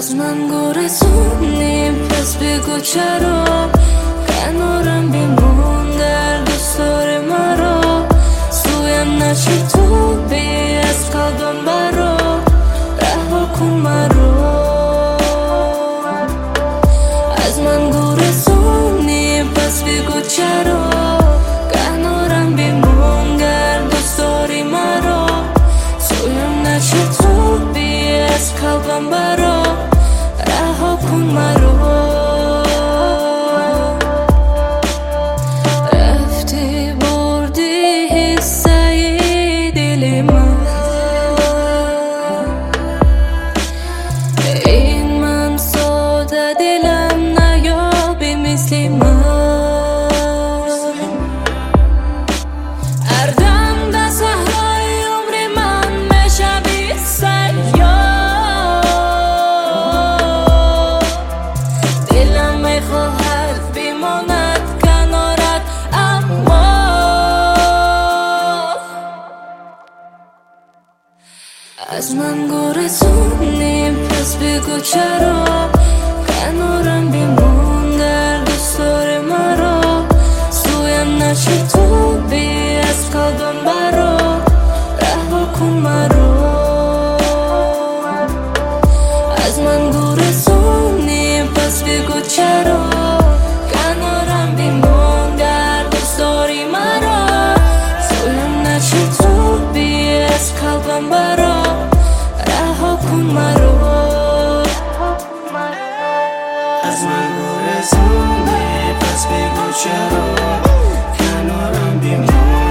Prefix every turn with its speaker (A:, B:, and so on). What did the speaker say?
A: از من گرسونی پس بگو چرا کنارم بیمون در دوست داری مرا سویم نشی تو بی از قلبم برا رها کن مرا از من گرسونی پس بگو چرا کنارم بیمون در دوست داری مرا سویم نشی تو بی از قلبم برا رها کن مرا رفتی بردی حسای دل من این من ساده دلم نیابی مثل من هر دم در صحرای عمر من میشوی سیاه دلم میخواهد بماند کنارت اما از من گرسونی پس بگو چرا کنارم بمون در دوست داری مرا سویم نشی تو بی از قلبم برا رها کن مرا از من گرسونی پس بگو چرا کنارم بمون در دوست داری مرا سویم نشی تو بی از قلبم برا رها کن مرا
B: از من گرسونی پس بگو چرا کنارم بیمون